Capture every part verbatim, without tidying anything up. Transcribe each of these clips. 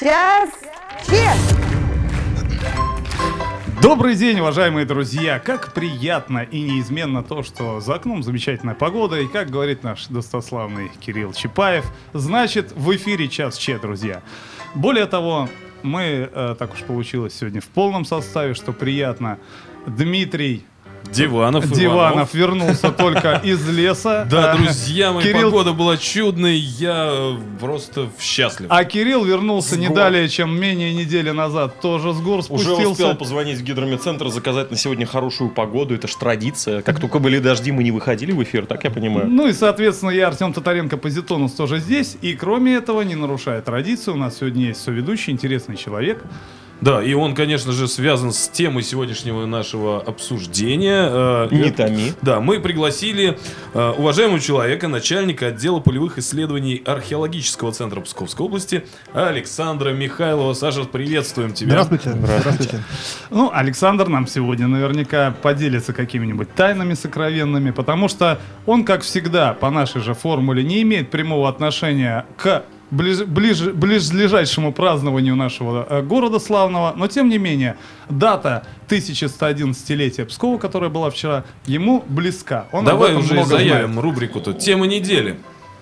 Час чек! Добрый день, уважаемые друзья! Как приятно и неизменно то, что за окном замечательная погода, и, как говорит наш достославный Кирилл Чапаев, значит, в эфире «Час Че», друзья. Более того, мы, э, так уж получилось сегодня, в полном составе, что приятно. Дмитрий Диванов, Диванов вернулся только из леса. Да, а, друзья мои, Кирилл... погода была чудной, я просто счастлив. А Кирилл вернулся С не гор. далее, чем менее недели назад. Тоже с гор спустился. Уже успел позвонить в гидромедцентр, заказать на сегодня хорошую погоду. Это ж традиция. Как только были дожди, мы не выходили в эфир, так я понимаю. Ну и, соответственно, я, Артем Татаренко, Позитонус, тоже здесь. И, кроме этого, не нарушая традицию, у нас сегодня есть соведущий, интересный человек. Да, и он, конечно же, связан с темой сегодняшнего нашего обсуждения. Не томи. Да, мы пригласили э, уважаемого человека, начальника отдела полевых исследований археологического центра Псковской области Александра Михайлова. Саша, приветствуем тебя. Здравствуйте. Здравствуйте. Ну, Александр нам сегодня наверняка поделится какими-нибудь тайнами сокровенными, потому что он, как всегда, по нашей же формуле, не имеет прямого отношения к Ближ, ближ, ближайшему празднованию нашего э, города славного, но тем не менее дата тысяча сто одиннадцатилетия Пскова, которая была вчера, ему близка. Он Давай об этом уже много заявим знает. рубрику тут. Тема недели.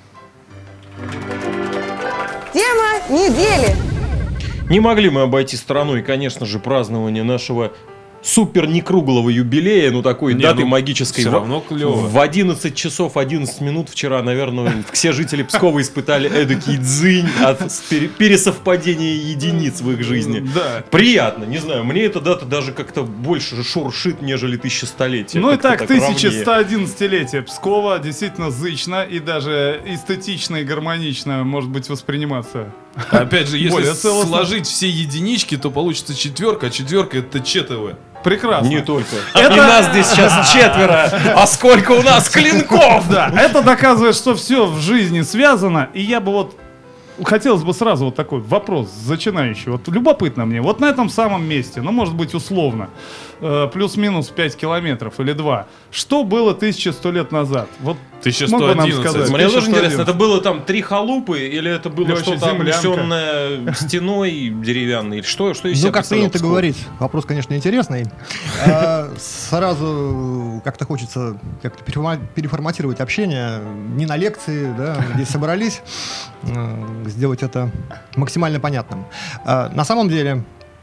Тема недели. Не могли мы обойти стороной, конечно же, празднование нашего супер некруглого юбилея, ну такой Не, даты ну, магической. всё равно клёво. В одиннадцать часов одиннадцать минут вчера, наверное, все жители Пскова испытали эдакий дзынь от пере- пересовпадения единиц в их жизни. Да. Приятно, не знаю, мне эта дата даже как-то больше шуршит, нежели тысячестолетие. Ну и Как-то так, ровнее. тысяча сто одиннадцатилетие Пскова действительно зычно и даже эстетично и гармонично может быть восприниматься. Опять же, если Более целостно. сложить все единички, то получится четверка, а четверка это ЧТВ. Прекрасно. Не только. Это- И нас здесь сейчас четверо, а сколько у нас клинков! Да, это доказывает, что все в жизни связано, и я бы вот хотелось бы сразу вот такой вопрос зачинающий. Вот любопытно мне, вот на этом самом месте, ну, может быть, условно, э, плюс-минус пять километров или два, что было тысяча сто лет назад? Вот тысяча мог сто бы нам одиннадцать. сказать? Мне тоже тысяча сто интересно, одиннадцать. это было там три халупы, или это было Или что-то вообще землянка? обнесенное стеной деревянной, или что, что из себя Ну, как представлял принято Псков? говорить, вопрос, конечно, интересный. А, Сразу как-то хочется как-то переформа- переформатировать общение. Не на лекции, да, мы здесь собрались, э, сделать это максимально понятным. А, На самом деле,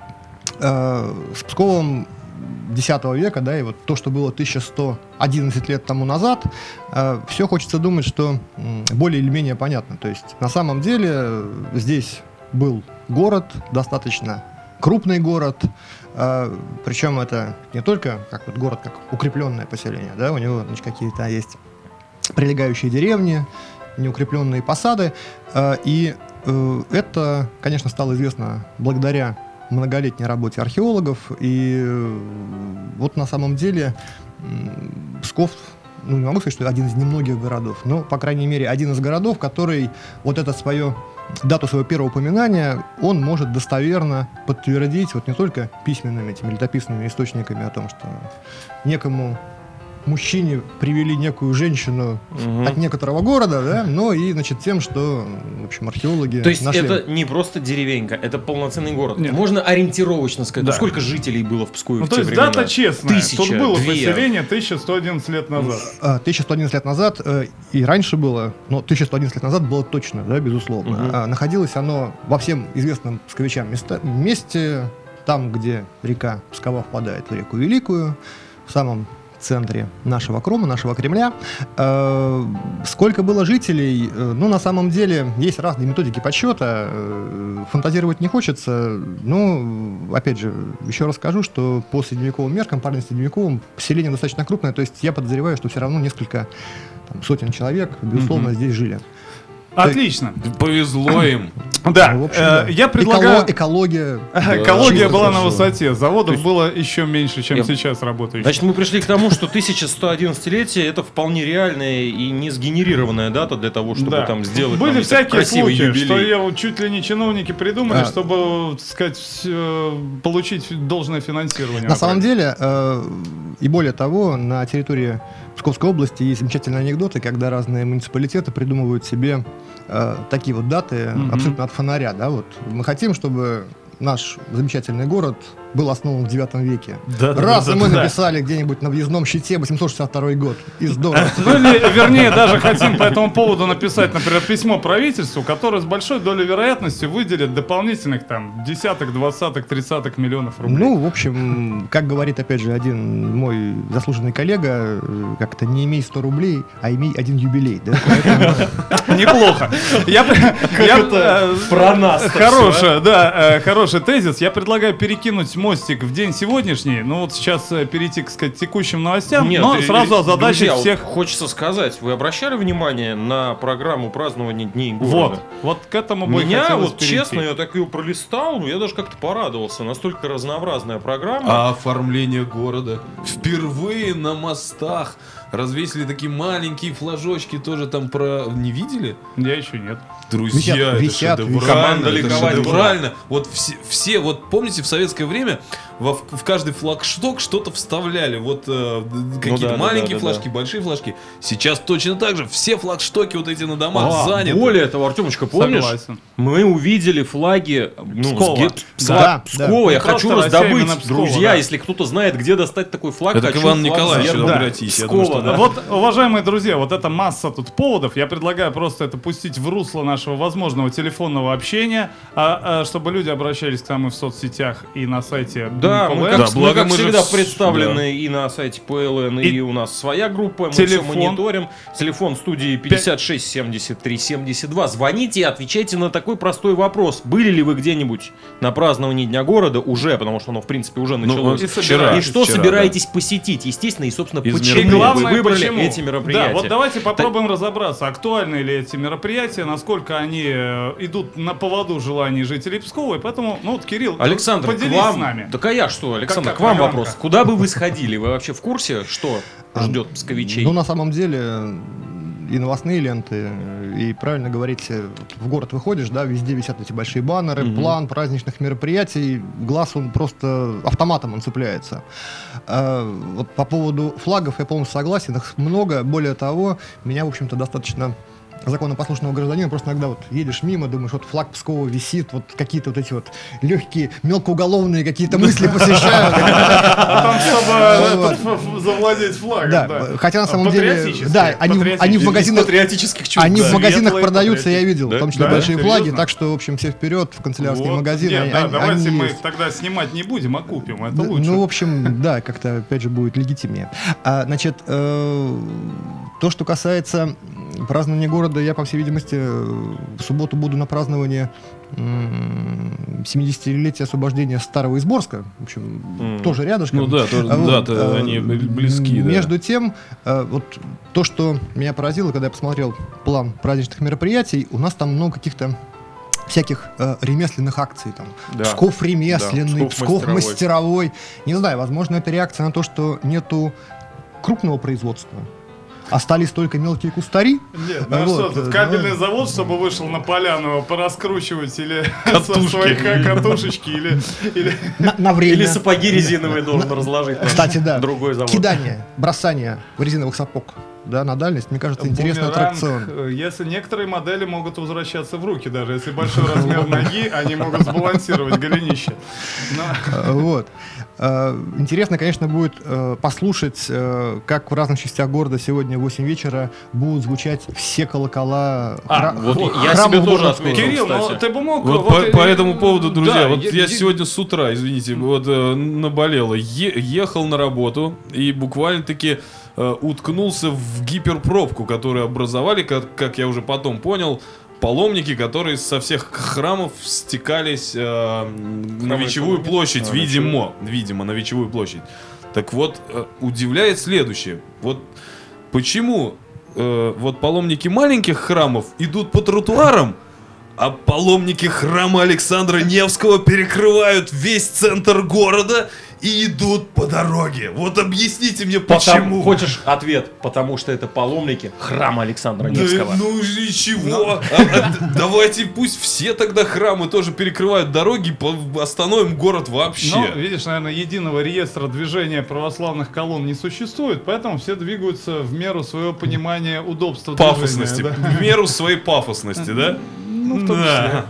э, с Псковом десятого века, да, и вот то, что было тысяча сто одиннадцать лет тому назад, все хочется думать, что м, более или менее понятно. То есть на самом деле э, здесь был город, достаточно крупный город, э, причем это не только как вот город, как укрепленное поселение, да, у него, значит, какие-то есть прилегающие деревни, неукрепленные посады, э, и э, это, конечно, стало известно благодаря многолетней работе археологов, и э, вот на самом деле м, Псков, ну, не могу сказать, что один из немногих городов, но, по крайней мере, один из городов, который вот это свое, дату своего первого упоминания, он может достоверно подтвердить вот не только письменными, этими летописными источниками о том, что некому мужчине привели некую женщину Мгм. от некоторого города, да, но и, значит, тем, что, в общем, археологи То есть нашли. это не просто деревенька, это полноценный город. Нет. Можно ориентировочно сказать, Да. ну сколько жителей было в Пскове Ну, в то те есть времена? дата честная. Тысяча, Тут было две. поселение тысяча сто одиннадцать лет назад. А, тысяча сто одиннадцать лет назад, э, и раньше было, но тысяча сто одиннадцать лет назад было точно, да, безусловно. Мгм. А, находилось оно во всем известном псковичам места, месте, там, где река Пскова впадает в реку Великую, в самом центре нашего Крома, нашего Кремля. Э, сколько было жителей? Э, ну, на самом деле, есть разные методики подсчета. Э, фантазировать не хочется. Но, опять же, еще раз скажу, что по средневековым меркам, парным средневековым, поселение достаточно крупное. То есть я подозреваю, что все равно несколько там, сотен человек, безусловно, Мгм. здесь жили. Отлично. Повезло им. Да, Ну, в общем, э, да. я предлагаю... Эко- экология. Экология чисто была на хорошо. высоте, заводов То есть- было еще меньше, чем Я- сейчас работающих. Значит, мы пришли к тому, что тысяча сто одиннадцатилетие это вполне реальная и не сгенерированная дата для того, чтобы Да. там сделать Были нам этот всякие красивый случаи, юбилей. что я, вот чуть ли не чиновники придумали, А. чтобы, так сказать, э, получить должное финансирование. На самом деле, э, И более того, на территории Псковской области есть замечательные анекдоты, когда разные муниципалитеты придумывают себе э, такие вот даты Mm-hmm. абсолютно от фонаря. Да? Вот. Мы хотим, чтобы наш замечательный город был основан в девятом веке. Да, да, Раз, да, и мы да, да. написали где-нибудь на въездном щите восемьсот шестьдесят второй год. И здорово. Ну или, вернее, даже хотим по этому поводу написать, например, письмо правительству, которое с большой долей вероятности выделит дополнительных там десяток, двадцаток, тридцаток миллионов рублей. Ну, в общем, как говорит, опять же, один мой заслуженный коллега, э, как-то не имей сто рублей, а имей один юбилей. Да? Поэтому- Неплохо. Я, я, э, про нас. Хорошая, да, э, хороший тезис. Я предлагаю перекинуть мостик в день сегодняшний. Ну вот сейчас э, перейти, так сказать, к текущим новостям, Нет, но и- сразу и- озадачить друзья, вот всех. хочется сказать, вы обращали внимание на программу празднования Дней города? Вот, вот к этому бы и Меня хотелось вот перейти. честно, я так ее пролистал, ну, я даже как-то порадовался. Настолько разнообразная программа. А оформление города. Впервые на мостах развесили такие маленькие флажочки, тоже там про... Не видели? Я еще нет. Друзья, Висят, это висят, шедеврально, висят. Команда это ликовать шедеврально. Вот все, все, вот помните, в советское время во, в каждый флагшток что-то вставляли. Вот э, какие-то да, да, маленькие да, да, флажки, большие флажки. Сейчас точно так же. Все флагштоки вот эти на домах А, заняты. более того, Артемочка, помнишь? Согласен. Мы увидели флаги ну, Пскова. с ге- Да, да. Пскова. Я Ну, хочу просто вас Россия добыть, именно Пскова, друзья, да. если кто-то знает, где достать такой флаг. Это к хочу Ивану флаг Николаевичу Сбербанка. обратись. Я Пскова, думаю, что да. Вот, уважаемые друзья, вот эта масса тут поводов, я предлагаю просто это пустить в русло нашего возможного телефонного общения, а, а, чтобы люди обращались к нам и в соцсетях, и на сайте Да, ПВР. мы как, Да, мы, благо как мы же всегда, вс- представлены и на сайте ПЛН, и, И у нас своя группа, мы телефон. все мониторим. Телефон студии пятьдесят шесть семьдесят три семьдесят два. Звоните и отвечайте на такой простой вопрос. Были ли вы где-нибудь на праздновании Дня города уже, потому что оно, в принципе, уже началось. и и собираетесь что вчера, собираетесь посетить? Естественно, и, собственно, Из почему И мероприятий. главное, вы выбрали почему? эти мероприятия. Да, вот давайте попробуем разобраться, актуальны ли эти мероприятия, насколько они э, идут на поводу желаний жителей Пскова, и поэтому, ну вот, Кирилл, Александр, к поделись вам... с нами. Так а я что, Александр, Как- к вам программка? вопрос. Куда бы вы сходили? Вы вообще в курсе, что ждет псковичей? Ну, на самом деле, и новостные ленты, и правильно говорите, в город выходишь, да, везде висят эти большие баннеры, Мгм. план праздничных мероприятий, глаз он просто автоматом он цепляется. А, вот по поводу флагов я полностью согласен, их много, более того, меня, в общем-то, достаточно законопослушного гражданина, просто иногда вот едешь мимо, думаешь, вот флаг Пскова висит, вот какие-то вот эти вот легкие, мелкоуголовные какие-то мысли посещают. Там, чтобы Вот. этот, ф- ф- завладеть флагом, Да, да. хотя на самом деле, Патриотически, да, они, в- они в патриотически. магазинах, патриотических чувств. они в да. магазинах Светлые, продаются, я патриотические. видел, Да? в том числе Да, большие серьезно? флаги, так что, в общем, все вперед в канцелярские Вот. магазины. Нет, они- да, они- давайте они мы есть. их тогда снимать не будем, а купим, это Д- лучше. Ну, в общем, да, как-то, опять же, будет легитимнее. А, значит, э, то, что касается празднования города, я, по всей видимости, в субботу буду на праздновании м, семидесятилетия освобождения Старого Изборска. В общем, М. тоже рядышком. Ну да, тоже, А вот, да-то э, они близки, да. Между тем, э, вот то, что меня поразило, когда я посмотрел план праздничных мероприятий, у нас там много каких-то всяких э, ремесленных акций, там, Да. Псков ремесленный, Да, Псков Псков мастеровой. Не знаю, возможно, это реакция на то, что нету крупного производства. Остались только мелкие кустари. Нет, ну а Вот, что, тут э, кабельный ну. завод, чтобы вышел на поляну, пораскручивать или Катушки. со своих ка- катушечки, или, или... На, на время. Или сапоги резиновые должен разложить. на Кстати, да. Другой завод. Кидание, бросание резиновых сапог. Да, на дальность, мне кажется, интересный бумеранг, аттракцион. э, Если некоторые модели могут возвращаться в руки, даже если большой размер ноги, они могут сбалансировать голенище. Но- Э, Вот. Э, Интересно, конечно, будет э, послушать, э, как в разных частях города сегодня в восемь вечера будут звучать все колокола А, хра- вот хра- я храма себе тоже Городского. отметил. Кирилл, ну кстати. ты бы мог... Вот, по, и- по этому поводу, друзья, да, вот е- я е- сегодня с утра, извините, вот э, наболело, Е- ехал на работу и буквально-таки э, уткнулся в гиперпробку, которую образовали, как, как я уже потом понял, паломники, которые со всех храмов стекались э, на Вечевую паломники? площадь, А, видимо, видимо, на Вечевую площадь. Так вот, э, удивляет следующее. Вот почему э, вот паломники маленьких храмов идут по тротуарам, а паломники храма Александра Невского перекрывают весь центр города и идут по дороге. Вот объясните мне, Потому- почему. Хочешь ответ? Потому что это паломники храма Александра Да, Невского. ну и чего? А- а, давайте пусть все тогда храмы тоже перекрывают дороги, по- остановим город вообще. Ну, видишь, наверное, единого реестра движения православных колонн не существует, поэтому все двигаются в меру своего понимания удобства Пафосности. движения, да. В меру своей пафосности, да? Ну, в том Да.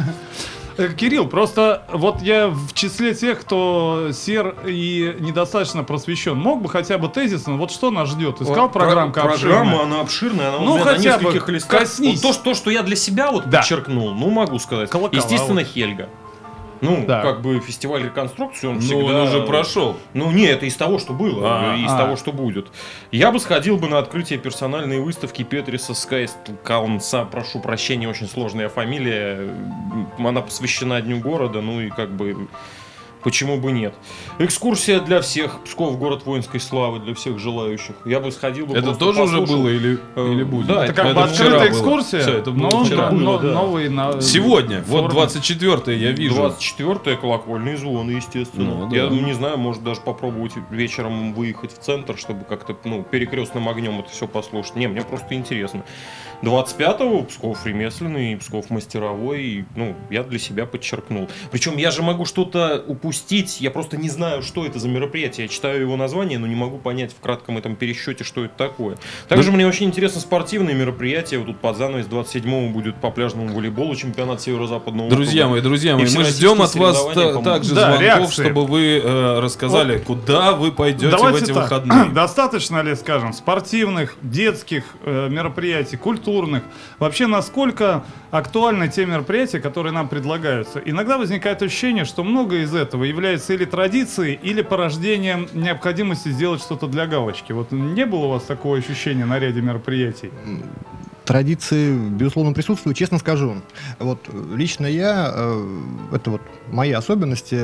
Э, Кирилл, просто вот я в числе тех, кто сер и недостаточно просвещен, мог бы хотя бы тезисно, вот что нас ждет? Искал Про- программка Программа, обширная? она обширная, она Ну, у меня на хотя бы нескольких листах. коснись. Вот то, что- то, что я для себя вот Да. подчеркнул, ну, могу сказать. Колокола, Естественно, вот. Хельга. Ну, Да. как бы фестиваль реконструкции, он Ну, всегда... он уже прошел. Ну, не, это из того, что было, А, и из а. того, что будет. Я бы сходил бы на открытие персональной выставки Петриса Скайсткаунса, прошу прощения, очень сложная фамилия. Она посвящена Дню города, ну и как бы... Почему бы нет? Экскурсия для всех. Псков, город воинской славы, для всех желающих. Я бы сходил бы Это просто тоже уже послушал. было или, Э, или будет? да, Это это как бы вчера открытая было. экскурсия, Всё, это было но, вчера. но- Было, да. новый на... Сегодня, вот форме. двадцать четвёртое я вижу. двадцать четвёртое колокольные звоны, естественно. Ну, да. Я не знаю, может даже попробовать вечером выехать в центр, чтобы как-то ну, перекрестным огнем это все послушать. Не, мне просто интересно. двадцать пятого Псков ремесленный, Псков мастеровой. И, ну, я для себя подчеркнул. Причем я же могу что-то упустить. Я просто не знаю, что это за мероприятие. Я читаю его название, но не могу понять в кратком этом пересчете, что это такое. Также мне очень интересно спортивные мероприятия. Вот тут под занавес двадцать седьмого будет по пляжному волейболу чемпионат северо-западного Друзья округа. мои, друзья И мои, мы всероссийские ждем от вас соревнования, та- по-моему. также Да, звонков, реакции. чтобы вы э, рассказали, куда вы пойдете Давайте в эти так. выходные. Достаточно ли, скажем, спортивных, детских э, мероприятий, культурных? Вообще, насколько актуальны те мероприятия, которые нам предлагаются? Иногда возникает ощущение, что многое из этого является или традицией, или порождением необходимости сделать что-то для галочки. Вот не было у вас такого ощущения на ряде мероприятий? Традиции, безусловно, присутствуют. Честно скажу, вот лично я, э, это вот мои особенности,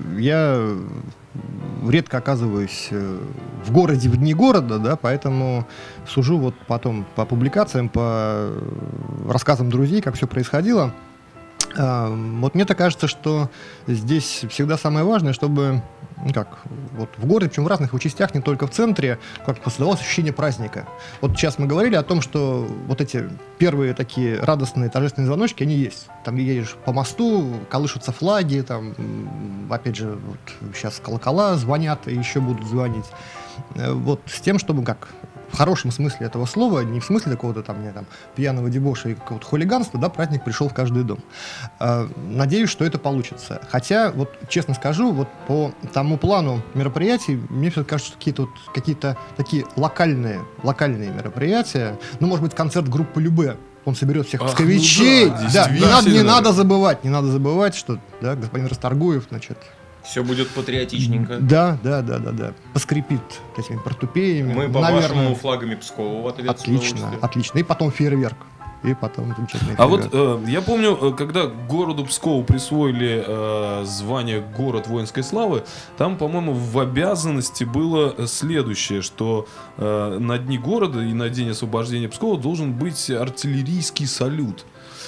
я редко оказываюсь э, в городе в дни города, да, поэтому сужу вот потом по публикациям, по рассказам друзей, как все происходило. А, Вот мне-то кажется, что здесь всегда самое важное, чтобы, ну как, вот в городе, причем в разных его частях, не только в центре, как создавалось ощущение праздника. Вот сейчас мы говорили о том, что вот эти первые такие радостные торжественные звоночки, они есть. Там едешь по мосту, колышутся флаги, там, м, опять же, вот сейчас колокола звонят и еще будут звонить. Э, Вот с тем, чтобы как в хорошем смысле этого слова, не в смысле какого-то там, не, там пьяного дебоша и какого-то хулиганства, да, праздник пришел в каждый дом. Э, Надеюсь, что это получится. Хотя, вот честно скажу, вот по тому плану мероприятий, мне все кажется, что какие-то вот, какие-то такие локальные, локальные мероприятия, ну, может быть, концерт группы Любе, он соберет всех Ах, псковичей. ну да, да, не, надо, не действительно. надо забывать, не надо забывать, что да, господин Расторгуев, значит, Все будет патриотичненько. да, да, да, да, да, поскрипит этими портупеями. Мы наверное. по-вашему флагами Пскова в ответ с Отлично, удовольствием. отлично. И потом фейерверк. И потом замечательный А вот фейерверк. э, я помню, э, когда городу Пскову присвоили э, звание «Город воинской славы», там, по-моему, в обязанности было э, следующее, что э, на дни города и на день освобождения Пскова должен быть артиллерийский салют.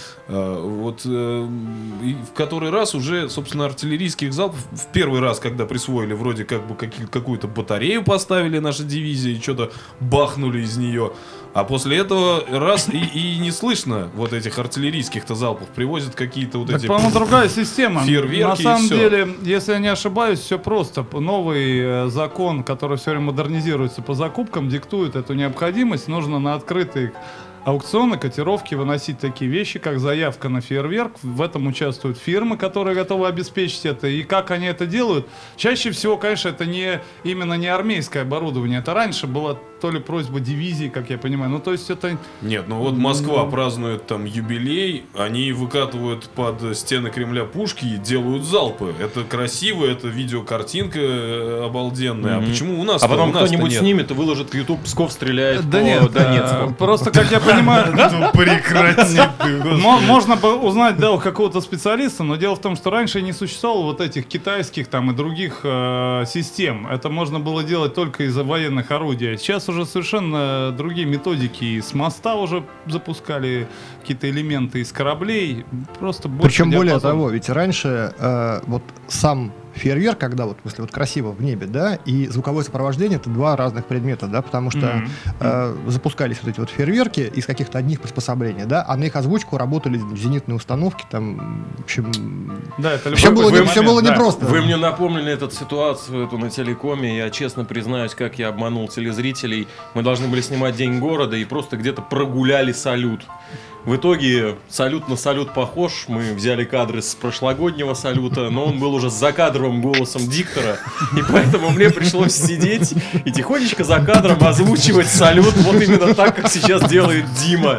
Э, Вот э, и в который раз уже, собственно, артиллерийских залпов в первый раз, когда присвоили, вроде как бы какие- какую-то батарею поставили наши дивизии, что-то бахнули из нее. А после этого раз и, и не слышно вот этих артиллерийских-то залпов. Привозят какие-то вот Так, эти... по-моему, другая система. фейерверки На и самом всё. деле, если я не ошибаюсь, все просто. Новый э, закон, который все время модернизируется по закупкам, диктует эту необходимость. Нужно на открытые аукционы, котировки выносить такие вещи, как заявка на фейерверк. В этом участвуют фирмы, которые готовы обеспечить это. И как они это делают? Чаще всего, конечно, это не именно не армейское оборудование. Это раньше была то ли просьба дивизии, как я понимаю. Ну, то есть это... Нет, ну вот Москва празднует там юбилей, они выкатывают под стены Кремля пушки и делают залпы. Это красиво, это видеокартинка э, обалденная. Мгм. А почему у нас А потом у нас-то кто-нибудь нет? снимет и выложит в YouTube «Псков стреляет Да по нет, Донецку». э, просто, как я понимаю... Ну прекрати ты, Мо- Можно бы узнать, да, у какого-то специалиста, но дело в том, что раньше не существовало вот этих китайских там и других э, систем. Это можно было делать только из-за военных орудий. Сейчас уже совершенно другие методики. И с моста уже запускали какие-то элементы из кораблей. Просто больше Причем более диапазон. того, ведь раньше э, вот сам фейерверк, когда вот, если вот красиво в небе, да, и звуковое сопровождение — это два разных предмета, да, потому что Мгм. э, запускались вот эти вот фейерверки из каких-то одних приспособлений, да, а на их озвучку работали зенитные установки, там, в общем, Да, это все любой было, не- момент, все было да. непросто. Вы мне напомнили эту ситуацию эту на телекоме. Я честно признаюсь, как я обманул телезрителей. Мы должны были снимать День города и просто где-то прогуляли салют. В итоге салют на салют похож. Мы взяли кадры с прошлогоднего салюта, но он был уже с закадровым голосом диктора. И поэтому мне пришлось сидеть и тихонечко за кадром озвучивать салют вот именно так, как сейчас делает Дима.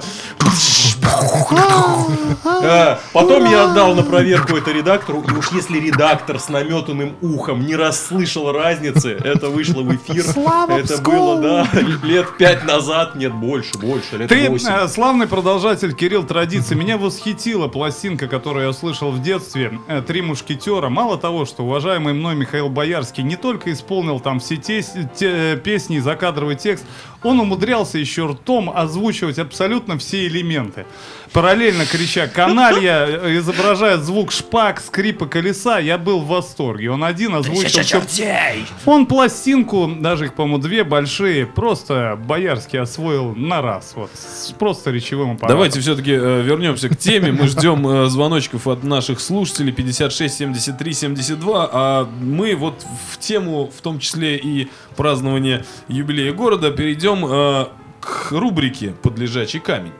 А, Потом я отдал на проверку это редактору, и уж если редактор с наметанным ухом не расслышал разницы, это вышло в эфир. Это было, да, лет пять назад, нет, больше, больше, лет Ты, восемь. э, славный продолжатель, Кирилл, традиции. Меня восхитила пластинка, которую я услышал в детстве, э, «Три мушкетера». Мало того, что уважаемый мной Михаил Боярский не только исполнил там все те, те, песни и закадровый текст, он умудрялся еще ртом озвучивать абсолютно все элементы. Параллельно крича «каналья», э, изображая звук шпаг, скрипа колеса, я был в восторге. Он один озвучил... всё- Он пластинку, даже их, по-моему, две большие, просто Боярский освоил на раз. Вот, с просто речевым аппаратом. Давайте все-таки э, вернемся к теме. Мы ждем э, звоночков от наших слушателей пятьдесят шесть семьдесят три семьдесят два. А мы вот в тему, в том числе и празднования юбилея города, перейдем э, к рубрике «Подлежачий камень».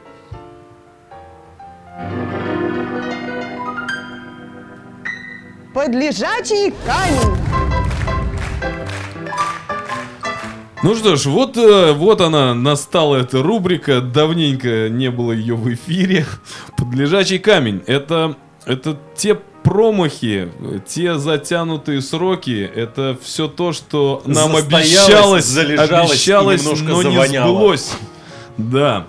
Подлежачий камень. Ну что ж, вот, э, вот она, настала эта рубрика. Давненько не было ее в эфире. «Подлежачий камень». Это, это те промахи, те затянутые сроки. Это все то, что нам Застоялось, обещалось, залежалось и обещалось, немножко но не завоняло. сбылось. Да.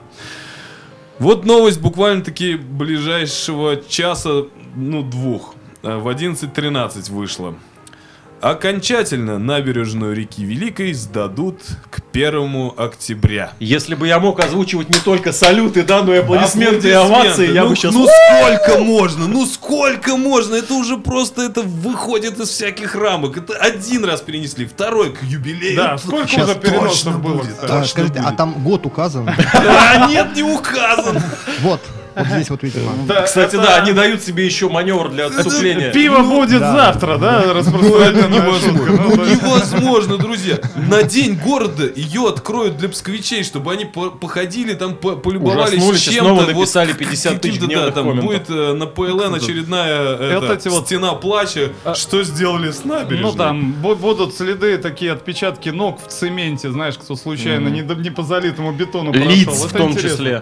Вот новость буквально-таки ближайшего часа, ну, двух. э, В одиннадцать тринадцать вышла. Окончательно набережную реки Великой сдадут к первому октября. Если бы я мог озвучивать не только салюты, да, но и аплодисменты и овации, я ну, бы сейчас... ну сколько можно? Ну сколько можно? Это уже просто это выходит из всяких рамок. Это один раз перенесли, второй к юбилею. Да, сколько Щас уже переносов точно было, будет. кстати? А, точно скажите, а будет. там год указан? А нет, не указан. Вот, вот здесь вот, видимо. Да, Кстати, это- да, они дают себе еще маневр для отступления. Пиво Ну, будет да. завтра, да? Ну, это Распространенная шутка. невозможно. Ну, Ну да. невозможно, друзья. На день города ее откроют для псковичей, чтобы они по- походили там, по- полюбовались Ужаснулись и чем-то. снова Вот написали пятьдесят тысяч каким-то, гневных да, там комментов. будет э, на ПЛН очередная это, эти вот- стена плача. А- Что сделали с набережной? Ну там бу- будут следы, такие отпечатки ног в цементе, знаешь, кто случайно не, до- не по залитому бетону прошел. Лиц Это в том интересно. числе.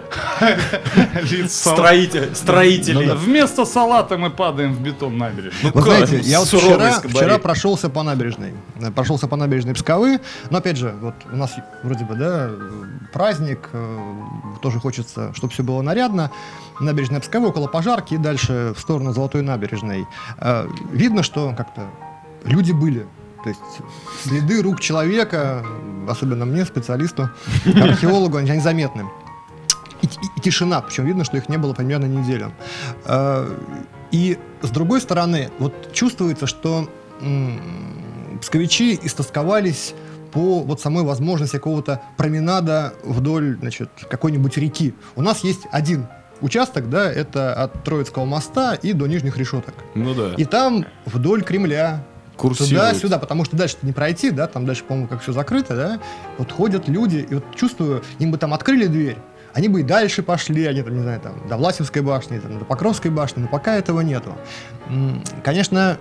Лиц сал- Строитель, строителей. Ну да. Вместо салата мы падаем в бетон набережной. Вы как? знаете, я вот Суровый вчера, скобарей. вчера прошелся по набережной. Э, Прошелся по набережной Псковы. Но опять же, вот у нас вроде бы, да, э, праздник, э, тоже хочется, чтобы все было нарядно. Набережная Псковы, около Пожарки и дальше в сторону Золотой набережной. Э, Видно, что как-то люди были. То есть следы рук человека, особенно мне, специалисту, археологу, они заметны. И, и- и тишина, причем видно, что их не было примерно неделю. Э, И с другой стороны, вот чувствуется, что м, псковичи истосковались по вот самой возможности какого-то променада вдоль, значит, какой-нибудь реки. У нас есть один участок, да, это от Троицкого моста и до Нижних Решеток. Ну да. И там вдоль Кремля, Курсирует. туда-сюда, потому что дальше не пройти, да, там дальше, по-моему, как все закрыто, да, вот ходят люди, и вот чувствую, им бы там открыли дверь, они бы и дальше пошли, они там, не знаю, там, до Власевской башни, там, до Покровской башни, но пока этого нету. М, Конечно,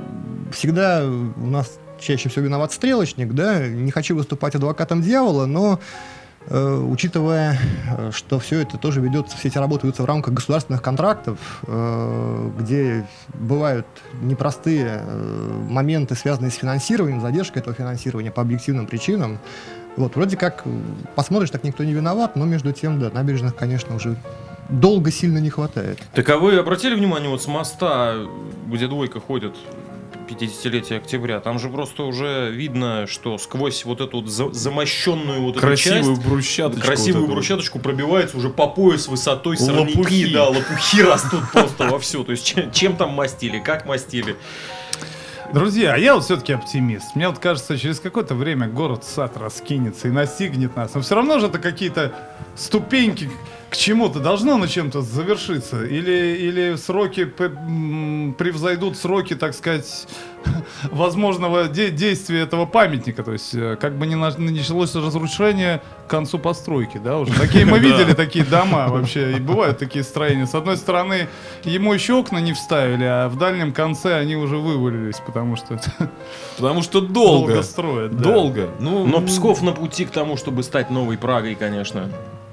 всегда у нас чаще всего виноват стрелочник, да, не хочу выступать адвокатом дьявола, но э, учитывая, э, что все это тоже ведется, все эти работы ведутся в рамках государственных контрактов, э, где бывают непростые э, моменты, связанные с финансированием, задержкой этого финансирования по объективным причинам. Вот, вроде как, э, посмотришь, так никто не виноват, но между тем, да, набережных, конечно, уже долго сильно не хватает. Так а вы обратили внимание, вот с моста, где двойка ходит, пятидесятилетие октября, там же просто уже видно, что сквозь вот эту вот за- замощенную вот эту Красивую часть, брусчаточку. красивую вот эту. брусчаточку пробивается уже по пояс высотой сорняки, Лопухи. да, лопухи растут просто вовсю. То есть чем, чем там мастили, как мастили? Друзья, а я вот все-таки оптимист. Мне вот кажется, через какое-то время город-сад раскинется и настигнет нас. Но все равно же это какие-то ступеньки к чему-то. Должно на чем-то завершиться. Или, или сроки п- м, превзойдут сроки, так сказать, возможного де- действия этого памятника. То есть, э, как бы не на- началось разрушение к концу постройки, да, уже. Такие мы видели, такие дома вообще, и бывают такие строения. С одной стороны, ему еще окна не вставили, а в дальнем конце они уже вывалились, потому что Потому что долго. долго строят. да. Долго. Ну, Но Псков на пути к тому, чтобы стать новой Прагой, конечно.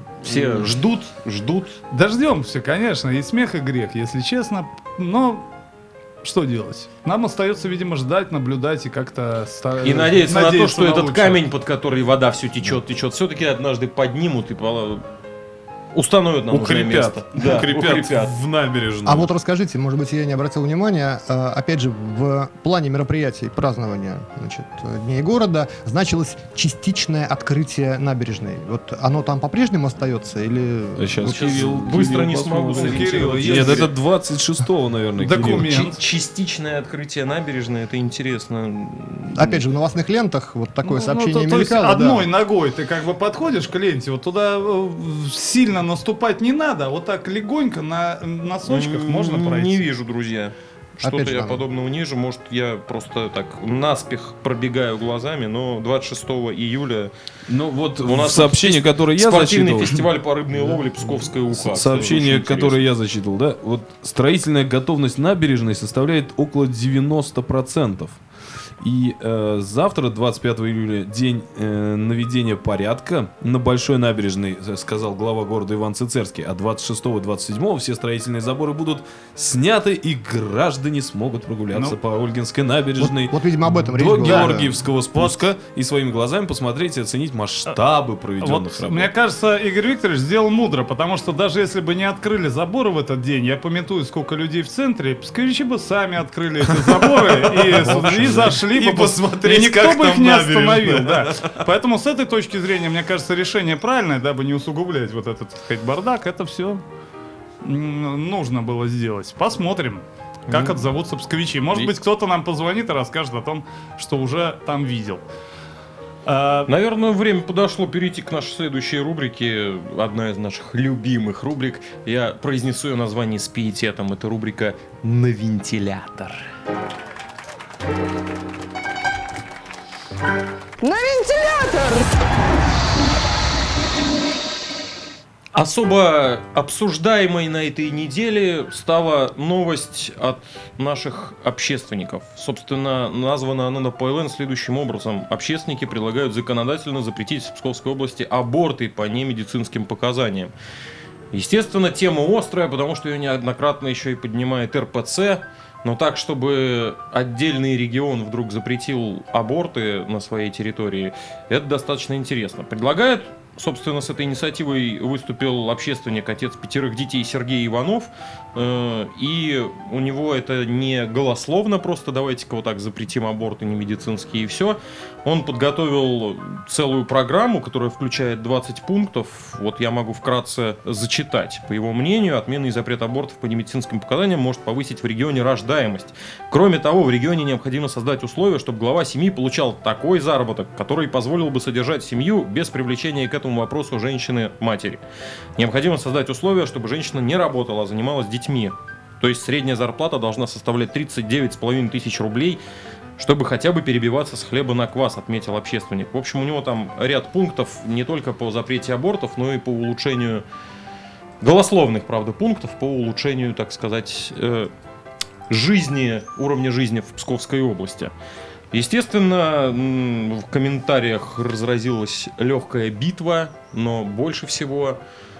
Все ждут, ждут. Дождемся, конечно, и смех, и грех, если честно. Но что делать? Нам остается, видимо, ждать, наблюдать и как-то... ста- И надеяться, на то, что на этот лучшее. камень, под который вода все течет, течет, все-таки однажды поднимут и пола- установят на нужное укрепят. место. Да, укрепят, укрепят. в набережную. А вот расскажите, может быть, я не обратил внимания, э, опять же, в плане мероприятий празднования, значит, Дней города значилось частичное открытие набережной. Вот оно там по-прежнему остается или... А сейчас вот Кирилл быстро Кирилл не смогу посмотрит. Кирилла сориентироваться. есть. Нет, это двадцать шестого, наверное, Документ. Кирилл. Чи- Частичное открытие набережной, это интересно. Опять же, в новостных лентах вот такое Ну, сообщение ну, то, то есть мелькало. да. одной ногой ты как бы подходишь к ленте, вот туда э, сильно наступать не надо, а вот так легонько на носочках М, можно пройти. Не вижу, друзья. Что-то Опять же, я там- подобного не вижу. Может, я просто так наспех пробегаю глазами, но двадцать шестого июля Ну вот у нас в сообщении, которое я спортивный зачитывал, фестиваль по рыбной ловле «Псковская уха». сообщение, Очень которое я зачитывал, да, вот строительная готовность набережной составляет около девяносто процентов. И э, завтра, двадцать пятого июля, день э, наведения порядка на Большой набережной, э, сказал глава города Иван Цицерский. А двадцать шестого двадцать седьмого все строительные заборы будут сняты, и граждане смогут прогуляться Ну, по Ольгинской Вот, набережной вот, видимо, об этом речь до была. Георгиевского спуска и своими глазами посмотреть и оценить масштабы проведенных Вот, работ. мне кажется, Игорь Викторович сделал мудро, потому что даже если бы не открыли заборы в этот день, я пометую, сколько людей в центре, псковичи бы сами открыли эти заборы и, и зашли И бы, посмотреть, и никто как бы их там не набережная. остановил. Да. Поэтому с этой точки зрения, мне кажется, решение правильное, дабы не усугублять вот этот, так сказать, бардак, это все нужно было сделать. Посмотрим, как отзовутся псковичи. Может И- быть, кто-то нам позвонит и расскажет о том, что уже там видел. А, Наверное, время подошло перейти к нашей следующей рубрике. Одна из наших любимых рубрик. Я произнесу ее название с пиететом. Это рубрика «На вентилятор». На вентилятор! Особо обсуждаемой на этой неделе стала новость от наших общественников. Собственно, названа она на ПЛН следующим образом. Общественники предлагают законодательно запретить в Псковской области аборты по немедицинским показаниям. Естественно, тема острая, потому что ее неоднократно еще и поднимает эр пэ цэ. Но так, чтобы отдельный регион вдруг запретил аборты на своей территории, это достаточно интересно. Предлагают, собственно, с этой инициативой выступил общественник, отец пятерых детей Сергей Иванов. Э, и у него это не голословно, просто давайте-ка вот так запретим аборты немедицинские и все. Он подготовил целую программу, которая включает двадцать пунктов. Вот я могу вкратце зачитать. По его мнению, отмена и запрет абортов по немедицинским показаниям может повысить в регионе рождаемость. Кроме того, в регионе необходимо создать условия, чтобы глава семьи получал такой заработок, который позволил бы содержать семью без привлечения к этому вопросу женщины-матери. Необходимо создать условия, чтобы женщина не работала, а занималась детьми. То есть средняя зарплата должна составлять тридцать девять с половиной тысяч рублей, чтобы хотя бы перебиваться с хлеба на квас, отметил общественник. В общем, у него там ряд пунктов не только по запрете абортов, но и по улучшению голословных, правда, пунктов по улучшению, так сказать, э, жизни, уровня жизни в Псковской области. Естественно, м, в комментариях разразилась легкая битва, но больше всего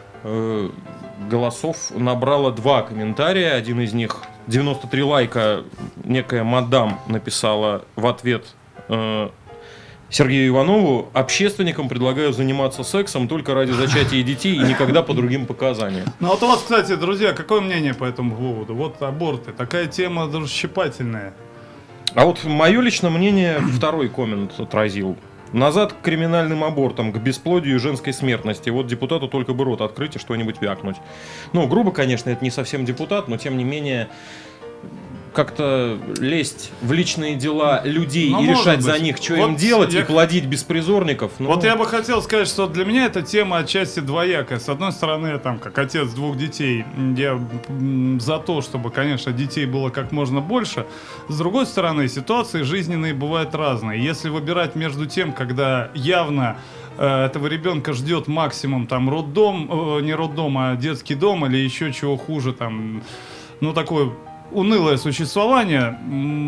э, голосов набрало два комментария. Один из них, девяносто три лайка, некая мадам написала в ответ э, Сергею Иванову: общественникам предлагаю заниматься сексом только ради зачатия детей и никогда по другим показаниям. Ну вот у вас, кстати, друзья, какое мнение по этому поводу? Вот аборты, такая тема даже щепательная. А вот мое личное мнение второй коммент отразил. Назад к криминальным абортам, к бесплодию и женской смертности. Вот депутату только бы рот открыть и что-нибудь вякнуть. Ну, грубо, конечно, это не совсем депутат, но тем не менее, как-то лезть в личные дела людей Ну, и может решать за быть. них, что Вот им делать, я- и плодить беспризорников. Ну, Вот я бы хотел сказать, что для меня эта тема отчасти двоякая. С одной стороны, я там, как отец двух детей, я м, за то, чтобы, конечно, детей было как можно больше. С другой стороны, ситуации жизненные бывают разные. Если выбирать между тем, когда явно э, этого ребенка ждет максимум там роддом, э, не роддом, а детский дом или еще чего хуже, там, ну, такое унылое существование,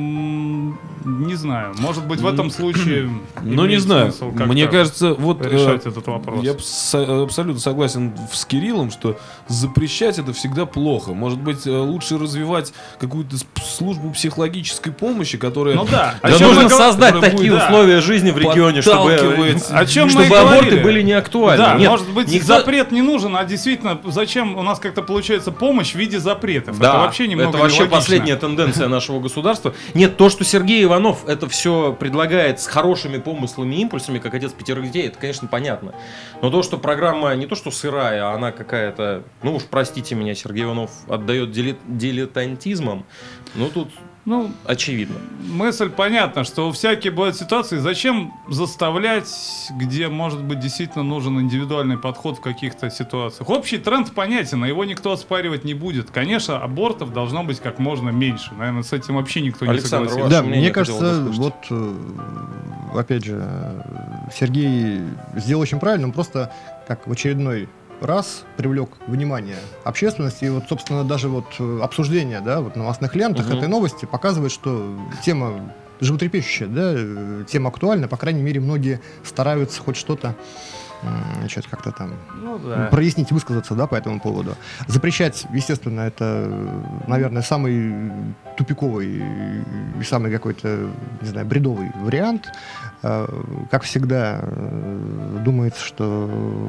м, не знаю. Может быть, в этом случае Ну, не имеет знаю. смысл как-то Мне кажется, вот э, решать этот вопрос. я абс- абсолютно согласен с Кириллом, что запрещать это всегда плохо. Может быть, э, лучше развивать какую-то сп- службу психологической помощи, которая... Ну да. Да О чем нужно мы гов- создать которая такие будет, да, условия жизни в регионе, чтобы, подталкивать. О чем мы чтобы и аборты говорили. были не актуальны. Да, Нет, может быть, никто- запрет не нужен, а действительно, зачем у нас как-то получается помощь в виде запретов? Да, это вообще немного это вообще нелогично. последняя тенденция нашего государства. Нет, то, что Сергей Иванов это все предлагает с хорошими помыслами и импульсами, как отец пятерых детей, это, конечно, понятно. Но то, что программа не то, что сырая, а она какая-то, ну уж простите меня, Сергей Иванов отдает дилет- дилетантизмом, ну тут Ну, очевидно. мысль понятна, что всякие бывают ситуации. Зачем заставлять, где, может быть, действительно нужен индивидуальный подход в каких-то ситуациях? Общий тренд понятен, а его никто оспаривать не будет. Конечно, абортов должно быть как можно меньше. Наверное, с этим вообще никто Александр, не ваше Да, мнение мне хотел бы кажется, услышать. вот, э, опять же, э, Сергей сделал очень правильно, он просто как в очередной раз привлек внимание общественности, и вот, собственно, даже вот э, обсуждение, да, вот в новостных лентах Мгм. этой новости показывает, что тема животрепещущая, да, э, тема актуальна, по крайней мере, многие стараются хоть что-то м, значит, как-то там Ну да. прояснить, высказаться, да, по этому поводу. Запрещать, естественно, это, наверное, самый тупиковый и самый какой-то, не знаю, бредовый вариант. Э, Как всегда, э, думается, что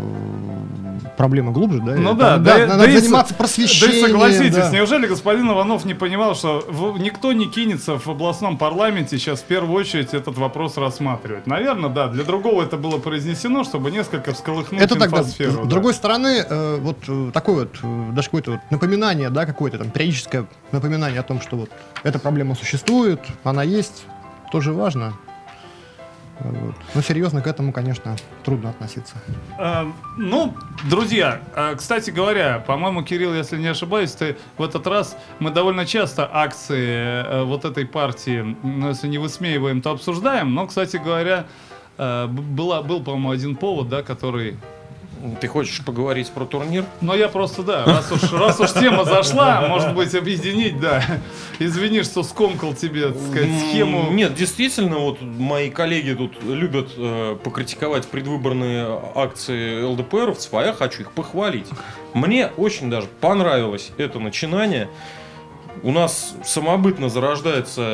проблема глубже, да? Ну и да, там, да, надо да и с- заниматься Да просвещением. и согласитесь, да. неужели господин Иванов не понимал, что в- никто не кинется в областном парламенте сейчас в первую очередь этот вопрос рассматривать? Наверное, да, для другого это было произнесено, чтобы несколько всколыхнуть Это так, да. инфосферу. С да. другой стороны, э, вот э, такое вот, э, даже какое-то вот напоминание, да, какое-то там периодическое напоминание о том, что вот эта проблема существует, она есть, тоже важно. Вот. Но серьезно к этому, конечно, трудно относиться. Э, ну, друзья, э, кстати говоря, по-моему, Кирилл, если не ошибаюсь, ты в этот раз мы довольно часто акции э, вот этой партии, ну, если не высмеиваем, то обсуждаем. Но, кстати говоря, э, б- была, был, по-моему, один повод, да, который... Ты хочешь поговорить про турнир? Но я просто, да, раз уж, раз уж тема зашла, может быть, объединить, да. Извини, что скомкал тебе, так сказать, схему. М, Нет, действительно, вот мои коллеги тут любят э, покритиковать предвыборные акции ЛДПРовцев, а я хочу их похвалить. Мне очень даже понравилось это начинание. У нас самобытно зарождается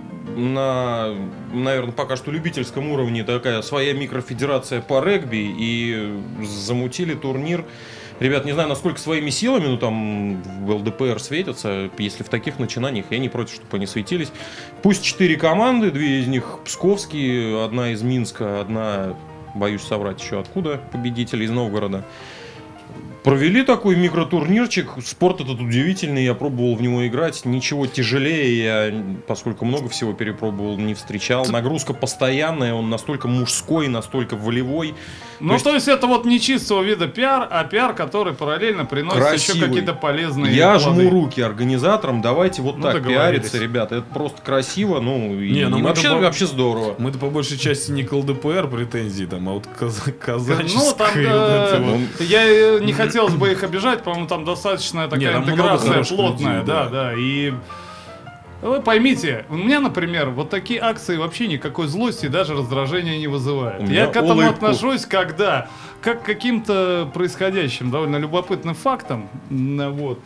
на, наверное, пока что любительском уровне такая своя микрофедерация по регби, и замутили турнир. Ребят, не знаю, насколько своими силами, ну там в ЛДПР светятся, если в таких начинаниях, я не против, чтобы они светились. Пусть четыре команды, две из них псковские, одна из Минска, одна, боюсь соврать еще откуда, победители из Новгорода. Провели такой микротурнирчик. Спорт этот удивительный, я пробовал в него играть. Ничего тяжелее я, поскольку много всего перепробовал, не встречал. Нагрузка постоянная, он настолько мужской, настолько волевой. Ну, то есть, то есть это вот не чистого вида пиар, а пиар, который параллельно приносит Красивый. еще какие-то полезные Я плоды. жму руки организаторам, давайте вот Ну, так договорились. пиариться, ребята. Это просто красиво, ну и, Не, ну и мы вообще, добав- вообще здорово. Мы-то по большей части не к ЛДПР претензии, там, а вот каза- казаческой. Ну, там, вот э, эти вот. я э, не хотелось бы их обижать, по-моему, там достаточно такая Не, там много интеграция хороших плотная, людей, да, да. да, и вы поймите, у меня, например, вот такие акции вообще никакой злости и даже раздражения не вызывают. У Я меня к этому улыбку. отношусь, когда, как к каким-то происходящим довольно любопытным фактам, м, вот.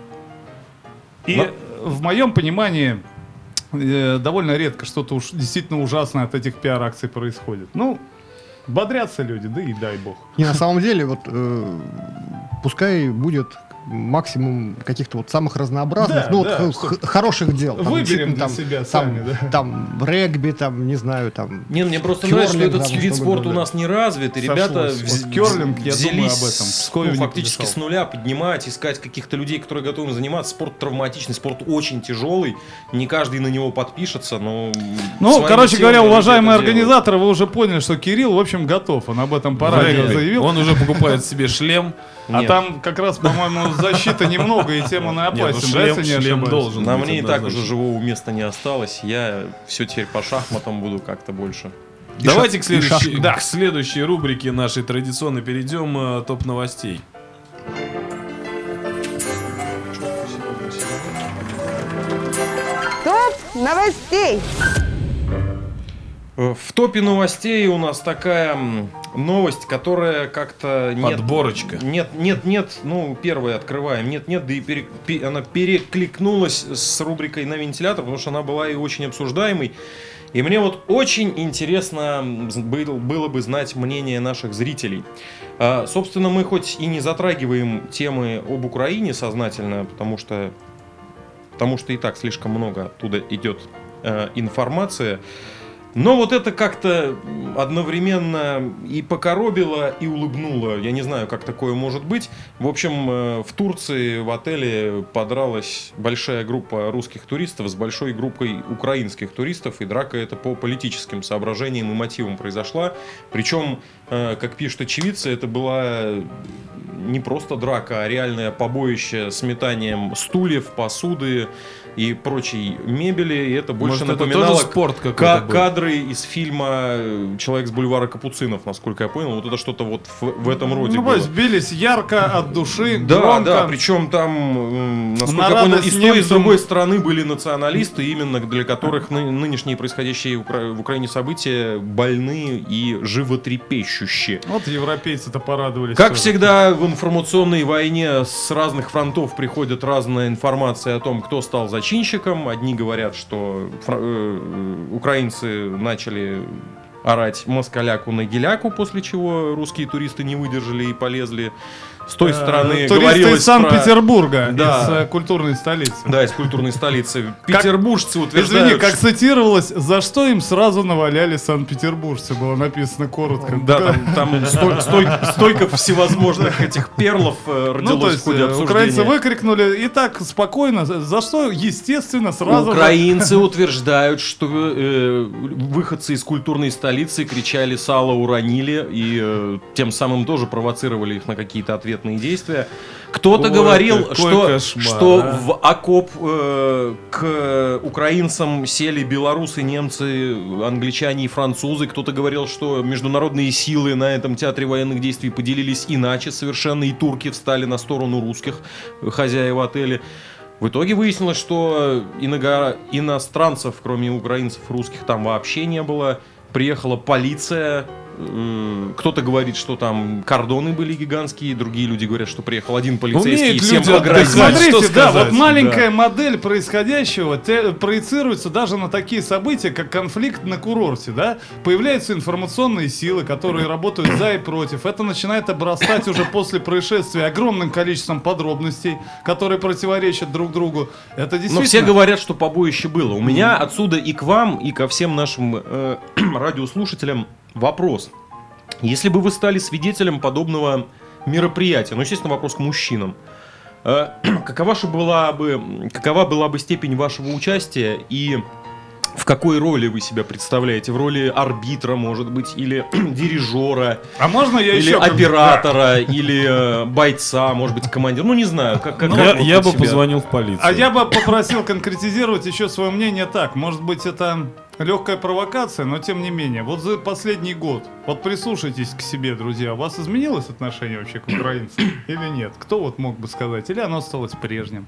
И Но- в моем понимании э, довольно редко что-то уж действительно ужасное от этих пиар-акций происходит. Ну, бодрятся люди, да и дай бог. И на самом деле, вот э, пускай будет максимум каких-то вот самых разнообразных, Да, ну да, вот х- хороших дел. Там Выберем действительно для там, себя там, сами, да. там регби, там, не знаю, там... Не, мне просто Кёрлинг, нравится, что этот там, вид чтобы спорта было, у да. нас не развит, и ребята Сошлось. вз- Вот кёрлинг, я взялись думаю об этом. с- Пскове ну, не фактически помешал. с нуля поднимать, искать каких-то людей, которые готовы заниматься. Спорт травматичный, спорт очень тяжелый, не каждый на него подпишется, но... Ну, своими короче силами говоря, люди уважаемые это делают. организаторы, вы уже поняли, что Кирилл, в общем, готов. Он об этом по радио Вряд ли. заявил. Он уже покупает себе шлем. А Нет. там как раз, по-моему, защиты немного, и тем он и Нет, ну опасен, да, шлем- если не шлем ошибаюсь? должен. На быть мне и так однозначно. уже живого места не осталось. Я все теперь по шахматам буду как-то больше. Давайте ша- к следующей, и шашки. к следующей рубрике нашей традиционной перейдем. э, Топ новостей. Топ новостей. Э, В топе новостей у нас такая м, новость, которая как-то нет, Подборочка. Нет, нет, нет. Ну, первое открываем. Нет, нет, да и пере- пе- она перекликнулась с рубрикой на вентилятор, потому что она была и очень обсуждаемой. И мне вот очень интересно м, был- было бы знать мнение наших зрителей. А, собственно, мы хоть и не затрагиваем темы об Украине сознательно, потому что, потому что и так слишком много оттуда идет э, информация. Но вот это как-то одновременно и покоробило, и улыбнуло. Я не знаю, как такое может быть. В общем, э, в Турции в отеле подралась большая группа русских туристов с большой группой украинских туристов. И драка эта по политическим соображениям и мотивам произошла. Причем, э, как пишут очевидцы, это была не просто драка, а реальное побоище с метанием стульев, посуды и прочей мебели. И это больше Может, это напоминало тоже спорт ка- какой-то был? кадры из фильма «Человек с бульвара Капуцинов», насколько я понял. Вот это что-то вот в, в этом роде Ну, было. то есть бились ярко, от души, Да, громко. да, причем там, м, насколько На я понял, радость и с той, и с немцам. другой стороны были националисты, именно для которых ны- нынешние происходящие Укра- в Украине события больны и животрепещущие. Вот европейцы-то порадовались. Как тоже. всегда в информационной войне с разных фронтов приходит разная информация о том, кто стал зачинщиком. Одни говорят, что фра- э, украинцы начали орать москаляку на геляку, после чего русские туристы не выдержали и полезли. С той Э, стороны туристы говорилось из Санкт-Петербурга, Да. из э, культурной столицы. про... Да, из культурной столицы. Петербуржцы утверждают, Извини, как что- цитировалось, за что им сразу наваляли санкт-петербуржцы, было написано коротко. Да, там, там сто- сто- столько всевозможных этих перлов э, родилось Ну, то в есть, ходе э, обсуждения. украинцы выкрикнули и так спокойно, за за что, естественно, сразу же- Украинцы утверждают, что э, выходцы из культурной столицы кричали «Сало уронили» и э, тем самым тоже провоцировали их на какие-то ответные действия. Кто-то Ой, говорил, какой что, кошмар, что а. в окоп э, к украинцам сели белорусы, немцы, англичане и французы. Кто-то говорил, что международные силы на этом театре военных действий поделились иначе совершенно, и турки встали на сторону русских, э, хозяев отеля. В итоге выяснилось, что иного- иностранцев, кроме украинцев, русских, там вообще не было. Приехала полиция. э, Кто-то говорит, что там кордоны были гигантские, другие люди говорят, что приехал один полицейский и Умеют всем люди погрозил. отдыхать. Смотрите, Что да, сказать, вот маленькая да. модель происходящего те- проецируется даже на такие события, как конфликт на курорте, да? Появляются информационные силы, которые работают за и против. Это начинает обрастать уже после происшествия огромным количеством подробностей, которые противоречат друг другу. Это действительно... Но все говорят, что побоище было. У меня отсюда и к вам, и ко всем нашим э, радиослушателям вопрос. Если бы вы стали свидетелем подобного мероприятия, ну, естественно, вопрос к мужчинам, э, какова же была бы, какова была бы степень вашего участия и в какой роли вы себя представляете? В роли арбитра, может быть, или дирижера, А можно я или еще... как- оператора, или э, бойца, может быть, командира? Ну, не знаю. Как, как- Я, как вот я вы бы себя- позвонил в полицию. А я бы попросил конкретизировать еще свое мнение так. Может быть, это легкая провокация, но тем не менее. Вот за последний год, вот прислушайтесь к себе, друзья. У вас изменилось отношение вообще к украинцам или нет? Кто вот мог бы сказать? Или оно осталось прежним?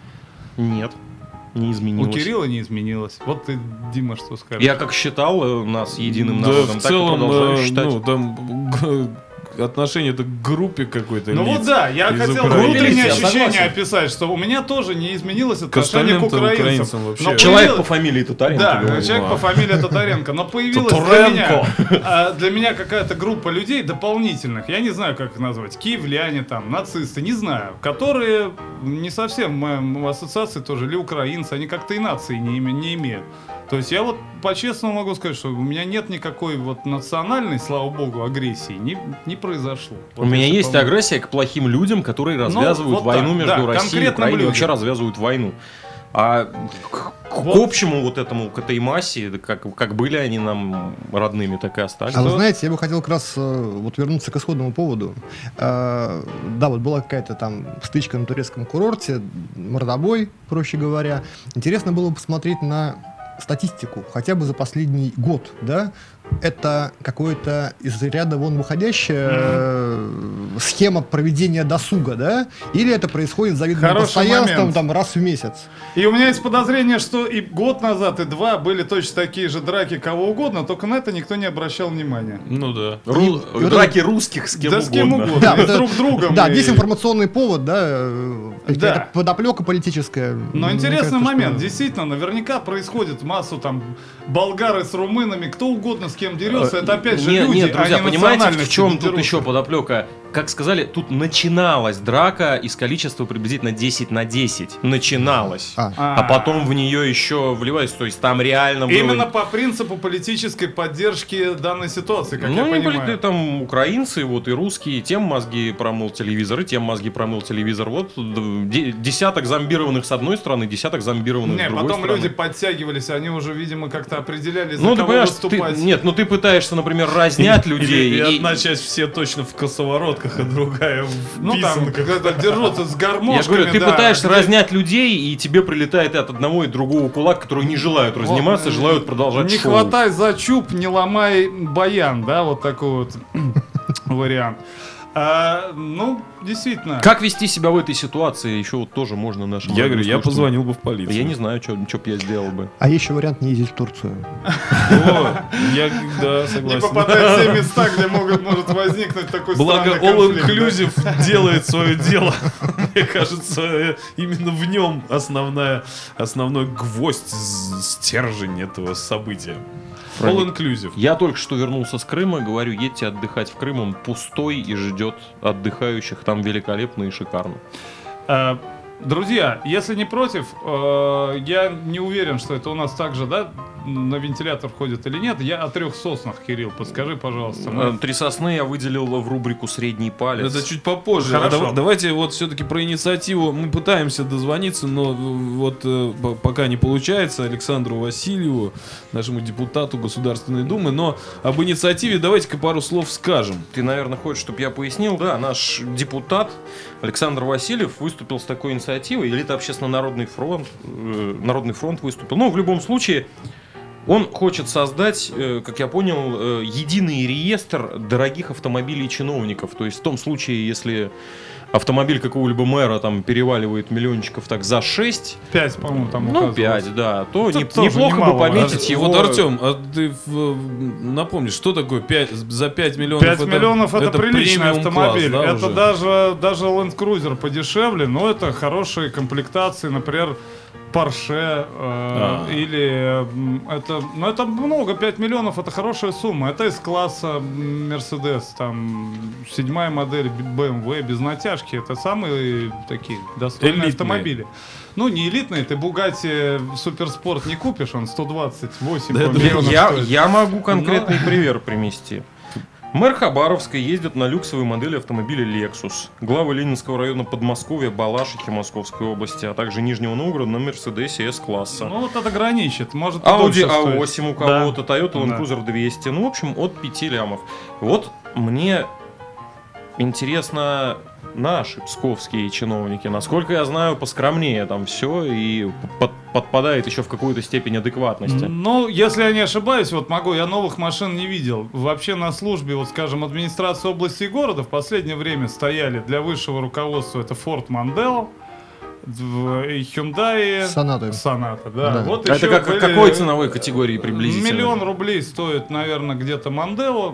Нет, не изменилось. У Кирилла не изменилось. Вот ты, Дима, что скажешь? Я как считал э, нас единым Да, народом, в так и целом, продолжаю э, считать. ну, там г- отношение-то к группе какой-то Ну лиц вот да, я из хотел Украины. внутреннее Я ощущение согласен. описать, что у меня тоже не изменилось К отношение к остальным-то украинцам. украинцам вообще. Но Человек появилось- по фамилии Татаренко. Да, говорит. человек по фамилии Татаренко. Но появилась для Татаренко. меня, а, для меня какая-то группа людей дополнительных, я не знаю, как их назвать, киевляне, там, нацисты, не знаю, которые не совсем в моем ассоциации тоже, или украинцы, они как-то и нации не, име- не имеют. То есть я вот по-честному могу сказать, что у меня нет никакой вот национальной, слава богу, агрессии, не, не произошло. У Вот меня если есть помню. агрессия к плохим людям, которые развязывают вот войну так, между да, Россией и конкретным Украиной, людям. вообще развязывают войну. А к, к Вот. общему вот этому, к этой массе, да как, как были они нам родными, так и остались. А вы знаете, я бы хотел как раз э, вот вернуться к исходному поводу. Э, да, вот была какая-то там стычка на турецком курорте, мордобой, проще говоря. Интересно было бы посмотреть на статистику, хотя бы за последний год, да? Это какое-то из ряда вон выходящая э, схема проведения досуга, да? Или это происходит с завидным Хороший постоянством момент. там раз в месяц? И у меня есть подозрение, что и год назад, и два были точно такие же драки кого угодно, только на это никто не обращал внимания. Ну да. Ру- И вот драки русских с кем да угодно. с кем угодно. Да, и с это- друг другом. Да, и- дезинформационный повод, да, э, Да. какая-то подоплека политическая. Но Мне интересный кажется, момент, что- действительно, наверняка происходит массу там болгары с румынами, кто угодно с кем дерется, это опять же Нет, люди, нет, друзья, а не понимаете, в национальности чем тут дерутся. еще подоплека? Как сказали, тут начиналась драка из количества приблизительно десять на десять. Начиналась. А. А, потом в нее еще вливались, то есть там реально было... Именно по принципу политической поддержки данной ситуации, как ну, я не были понимаю. там украинцы, вот и русские, тем мозги промыл телевизор, и тем мозги промыл телевизор. Вот де- десяток зомбированных с одной стороны, десяток зомбированных Не, с другой потом стороны. люди подтягивались, они уже, видимо, как-то определяли, за Ну, ты кого понимаешь, выступать. ты, нет, ну ты пытаешься, например, разнять людей. И, и- одна часть все точно в косоворотках, а другая в Ну там, писанках. когда дерутся с гармошками. Я же говорю, ты да. пытаешься разнять людей, и тебе прилетает и от одного и другого кулак, которые не желают разниматься, Вот, желают продолжать Не шоу. хватай за чуб, не ломай баян, да, вот такой вот вариант. А, ну, действительно. Как вести себя в этой ситуации, еще вот тоже можно нашим... Я говорю, я радиослушателям. позвонил бы в полицию. Я не знаю, что б я сделал бы. А есть еще вариант не ездить в Турцию. О, я, да, Не согласен. попадать в те места, где могут, может возникнуть такой Благо, странный All конфликт, да. Inclusive делает свое дело. Мне кажется, э, именно в нем основная, основной гвоздь, з- стержень этого события. All Inclusive. Я только что вернулся с Крыма, говорю, едьте отдыхать в Крым, он пустой и ждет отдыхающих там великолепно и шикарно. А, Друзья, если не против, э, я не уверен, что это у нас также, да, на вентилятор входит или нет. Я о трех соснах, Кирилл, подскажи, пожалуйста. Э, Мы- Три сосны я выделил в рубрику «Средний палец». Это чуть попозже. Хорошо. А дав- давайте вот все-таки про инициативу. Мы пытаемся дозвониться, но вот э, по- пока не получается Александру Васильеву, нашему депутату Государственной Думы. Но об инициативе давайте-ка пару слов скажем. Ты, наверное, хочешь, чтобы я пояснил? Да, наш депутат Александр Васильев выступил с такой инициативой, или это Общественно-народный фронт, э, Народный фронт выступил. Ну, в любом случае, он хочет создать, э, как я понял, э, единый реестр дорогих автомобилей чиновников. То есть в том случае, если автомобиль какого-либо мэра там переваливает миллиончиков так за шесть, Пять, по-моему, там ну, указывалось. пять, да, то Тут не- тоже неплохо немало. бы пометить А, его... Вот, Артем, а ты в- напомни, что такое пять, за пять миллионов? пять миллионов это, приличный премиум автомобиль. класс, да, это уже? даже, даже Land Cruiser подешевле, но это хорошие комплектации, например, Porsche э, А. или м, это, ну это много, пять миллионов это хорошая сумма. Это из класса м, Mercedes, там седьмая модель бэ эм вэ без натяжки. Это самые такие достойные Элитные. автомобили. Ну, не элитные, ты Bugatti Суперспорт не купишь, он сто двадцать восемь Да, по-моему, я- миллионов Я, стоит. я могу конкретный Но- пример примести. Мэр Хабаровска ездит на люксовой модели автомобиля Lexus. Глава Ленинского района Подмосковья, Балашихи Московской области, а также Нижнего Новгорода на Мерседесе С-класса. Ну, вот это граничит. Может, и Audi дольше а стоит. восемь у кого-то, Да. Toyota Land Да. Cruiser двести. Ну, в общем, от пяти лямов. Вот мне интересно наши псковские чиновники. Насколько я знаю, поскромнее там все и под- подпадает еще в какую-то степень адекватности. Ну, если я не ошибаюсь, вот могу, я новых машин не видел. Вообще на службе, вот скажем, администрации области и города в последнее время стояли для высшего руководства это Ford Mondeo, в- и Hyundai Сонаты. Sonata, да. Да. Вот Это еще как, были- какой ценовой категории приблизительно? Миллион рублей стоит, наверное, где-то Mondeo.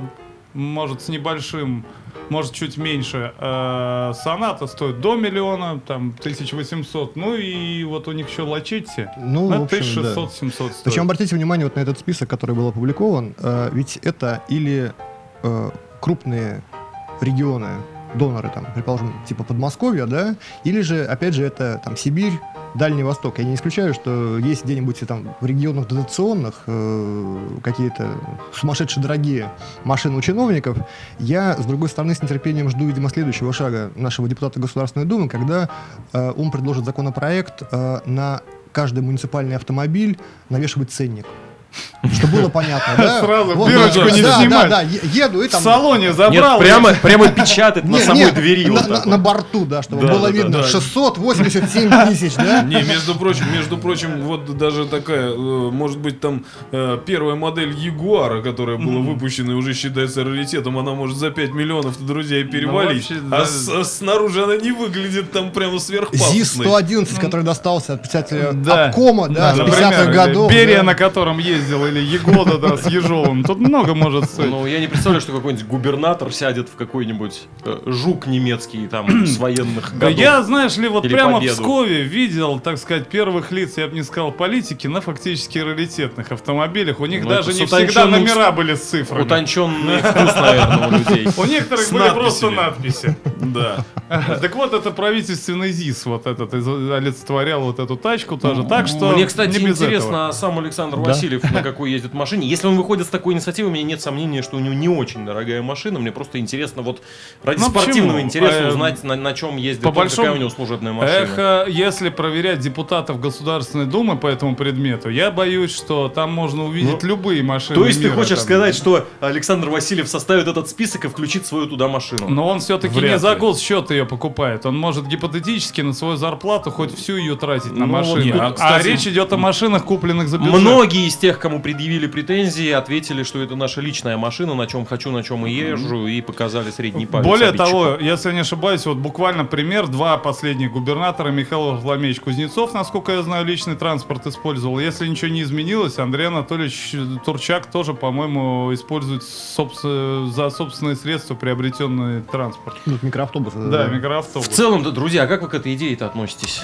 может, с небольшим, может, чуть меньше. Э, Соната стоит до миллиона, там, тысяча восемьсот. Ну и вот у них еще Лачетти. Ну, на в общем, тысяча шестьсот да. семьсот стоит. Причем обратите внимание вот на этот список, который был опубликован. Э, ведь это или э, крупные регионы, доноры, там, предположим, типа Подмосковья, да, или же, опять же, это там Сибирь, Дальний Восток. Я не исключаю, что есть где-нибудь там в регионах дотационных э, какие-то сумасшедшие дорогие машины у чиновников. Я, с другой стороны, с нетерпением жду, видимо, следующего шага нашего депутата Государственной Думы, когда э, он предложит законопроект э, на каждый муниципальный автомобиль навешивать ценник. Чтобы было понятно, да? Сразу Вот, бирочку да, не да, снимать. Да, да, е- еду и В там... салоне забрал. Нет, прямо, прямо печатать на Не, самой не, двери. на, вот на- так на вот. борту, да, чтобы Да, было да, видно. да. шестьсот восемьдесят семь тысяч, да? Не, между прочим, между прочим, вот даже такая, э, может быть, там э, первая модель Ягуара, которая была выпущена и уже считается раритетом, она может за пять миллионов, друзья, и перевалить. вообще, а, да. с- а снаружи она не выглядит там прямо сверхпафосной. ЗИС сто одиннадцать, который достался от писателя Да. обкома, да, Да, с пятидесятых например, годов. Берия, да. на котором ездил, или Егода, да, с Ежовым. Тут много может стоить. Ну, я не представляю, что какой-нибудь губернатор сядет в какой-нибудь э, жук немецкий там с военных Да годов. я, знаешь ли, вот Или прямо Победу. в Пскове видел, так сказать, первых лиц, я бы не сказал политики, на фактически раритетных автомобилях. У них Ну, даже это не с всегда утонченным номера были с цифрами. Утонченный вкус, наверное, у людей. У некоторых С были просто надписями. надписи. Да. Так вот, это правительственный ЗИС вот этот из- олицетворял вот эту тачку тоже. Так что Мне, кстати, не без интересно, этого. а сам Александр Да. Васильев на какой ездит машине. Если он выходит с такой инициативой, у меня нет сомнения, что у него не очень дорогая машина. Мне просто интересно, вот ради Ну, спортивного почему? интереса Э, узнать, на, на чем ездит по он, большому- какая у него служебная машина. Эх, а, если проверять депутатов Государственной Думы по этому предмету, я боюсь, что там можно увидеть Ну, любые машины. То есть ты мира, хочешь там. сказать, что Александр Васильев составит этот список и включит свою туда машину? Но он все-таки Вряд не за ли. госчет ее покупает. Он может гипотетически на свою зарплату хоть всю ее тратить на Ну, машину. не, а, а, кстати, речь идет о машинах, купленных за бюджет. Многие из тех, кому предъявили претензии, ответили, что это наша личная машина, на чем хочу, на чем и езжу, и показали средний палец Более обидчику. того, если не ошибаюсь, вот буквально пример, два последних губернатора, Михаил Владимирович Кузнецов, насколько я знаю, личный транспорт использовал. Если ничего не изменилось, Андрей Анатольевич Турчак тоже, по-моему, использует собс- за собственные средства приобретенный транспорт. Ну, микроавтобусы. Да, В микроавтобус. целом-то, друзья, как вы к этой идее-то относитесь?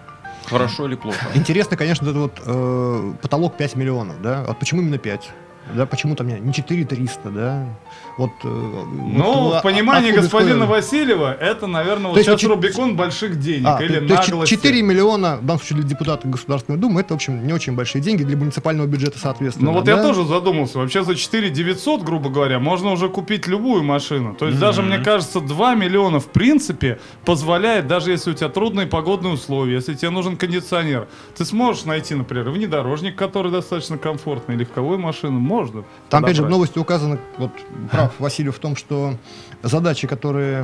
Хорошо или плохо? Интересно, конечно, этот вот э, потолок пять миллионов, да? Вот почему именно пять? Да, почему там не четыре триста, да? Вот, э, Ну, вот, в понимании откуда господина исходит- Васильева, это, наверное, вот То есть сейчас чет- Рубикон больших денег А, или то, то есть наглости. четыре миллиона, в данном случае для депутата Государственной Думы, это, в общем, не очень большие деньги для муниципального бюджета, соответственно. Ну вот да? я тоже задумался. Вообще за четыре девятьсот, грубо говоря, можно уже купить любую машину. То есть даже, мне кажется, два миллиона в принципе позволяет, даже если у тебя трудные погодные условия, если тебе нужен кондиционер, ты сможешь найти, например, внедорожник, который достаточно комфортный, легковую машину. Можно. Там, опять же, в подобрать. новости указано, вот прав Васильев в том, что задачи, которые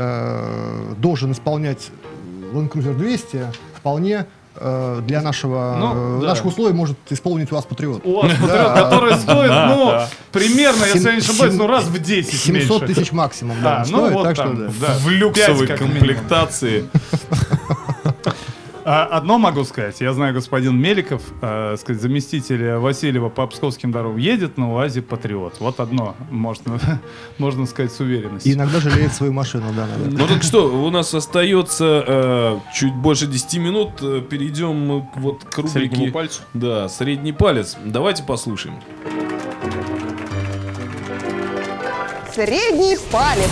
э, должен исполнять Land Cruiser двести, вполне э, для нашего, Ну, э, да. наших условий может исполнить УАЗ Патриот. У вас Патриот, Да. который стоит, ну, примерно, если я не Сем- ошибаюсь, ну, сем- раз в десять семьсот меньше. тысяч максимум, да, А, он ну стоит, вот так там, что да. да. В люксовой Пять как минимум. комплектации. А, Одно могу сказать. Я знаю, господин Меликов, э, сказать, заместитель Васильева по Псковским дорогам, едет на УАЗе Патриот. Вот одно можно, можно сказать с уверенностью. И иногда жалеет свою машину, да, наверное. Ну так что, у нас остается э, чуть больше десяти минут. Э, Перейдем мы к- вот к рубрике... Среднему пальцу? Да, средний палец. Давайте послушаем. Средний палец.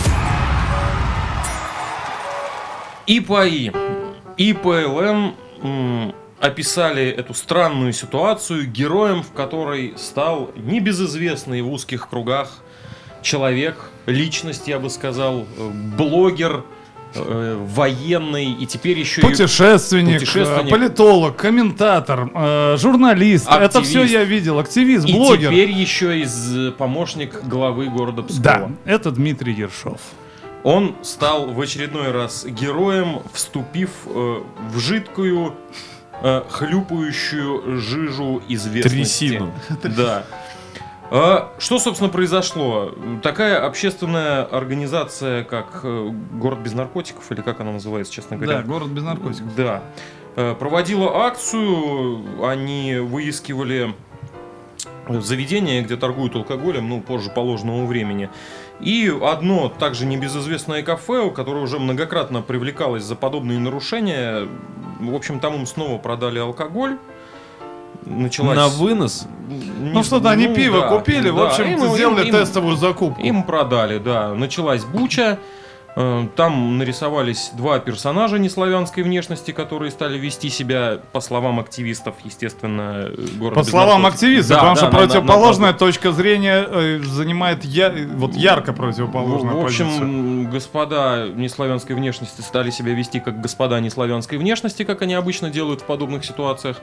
ИПАИ и ПЛН м, описали эту странную ситуацию, героем в которой стал небезызвестный в узких кругах человек, личность, я бы сказал, э, блогер, э, военный и теперь еще и Путешественник, Путешественник. э, политолог, комментатор, э, журналист. Это Активист. все я видел. Активист, и блогер. теперь еще и з- помощник главы города Пскова. Да, это Дмитрий Ершов. Он стал в очередной раз героем, вступив э, в жидкую, э, хлюпающую жижу известности. Трясину. Да. А, что, собственно, произошло? Такая общественная организация, как э, «Город без наркотиков», или как она называется, честно говоря. Да, город без наркотиков. Да. Э, Проводила акцию, они выискивали заведения, где торгуют алкоголем, ну, позже положенного времени. И одно также небезызвестное кафе, которое уже многократно привлекалось за подобные нарушения, в общем, там им снова продали алкоголь. Началась... На вынос? Не- Ну что-то они ну, пиво да, купили, в да, общем, им- сделали им- им- тестовую закупку. Им продали, да. Началась буча. Э, Там нарисовались два персонажа неславянской внешности, которые стали вести себя, по словам активистов, естественно, город По без словам наркотиков. активистов, Да, потому да, что на- на- противоположная на- точка зрения э, занимает я, вот ярко противоположную В общем, позицию. м, господа неславянской внешности стали себя вести как господа неславянской внешности, как они обычно делают в подобных ситуациях.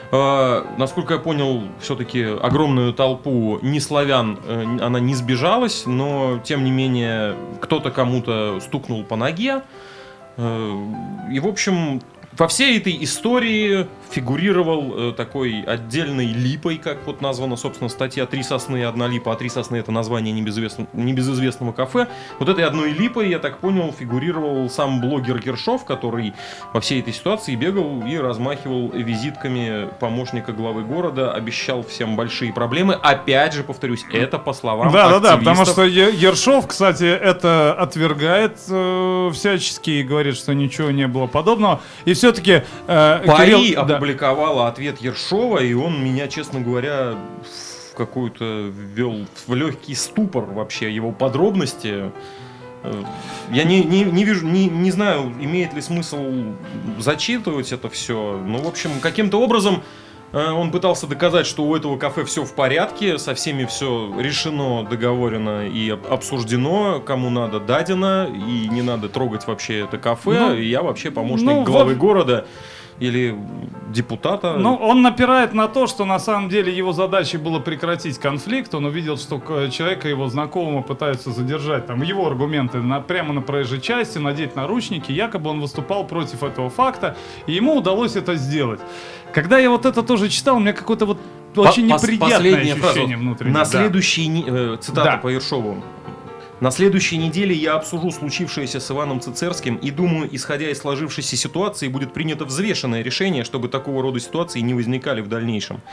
Э, Насколько я понял, все-таки огромную толпу неславян э, она не сбежалась, но тем не менее кто-то кому-то стукнул по ноге. Э, И, в общем, во всей этой истории фигурировал э, такой отдельной липой, как вот названа, собственно, статья «Три сосны и одна липа», а «Три сосны» — это название небезызвестного, небезызвестного кафе. Вот этой одной липой, я так понял, фигурировал сам блогер Ершов, который во всей этой ситуации бегал и размахивал визитками помощника главы города, обещал всем большие проблемы. Опять же, повторюсь, это по словам Да, да, да, активистов. потому что Е- Ершов, кстати, это отвергает э, всячески и говорит, что ничего не было подобного. И все-таки э, ПАИ Кирилл- да. опубликовала ответ Ершова, и он меня, честно говоря, в какую-то ввел в легкий ступор вообще его подробности. Э, Я не, не, не вижу, не, не знаю, имеет ли смысл зачитывать это все. Ну, в общем, каким-то образом э, он пытался доказать, что у этого кафе все в порядке, со всеми все решено, договорено и об- обсуждено, кому надо дадено, и не надо трогать вообще это кафе. Ну, и я вообще помощник ну, главы вот- города или депутата. Ну, он напирает на то, что на самом деле его задачей было прекратить конфликт. Он увидел, что к- человека, его знакомого, пытаются задержать. Там его аргументы на, прямо на проезжей части, надеть наручники. Якобы он выступал против этого факта, и ему удалось это сделать. Когда я вот это тоже читал, у меня какое-то вот очень По- пос- неприятное последняя ощущение фраза. внутреннее. На да. следующей не- э, цитата Да. по Ершову. На следующей неделе я обсужу случившееся с Иваном Цицерским и думаю, исходя из сложившейся ситуации, будет принято взвешенное решение, чтобы такого рода ситуации не возникали в дальнейшем.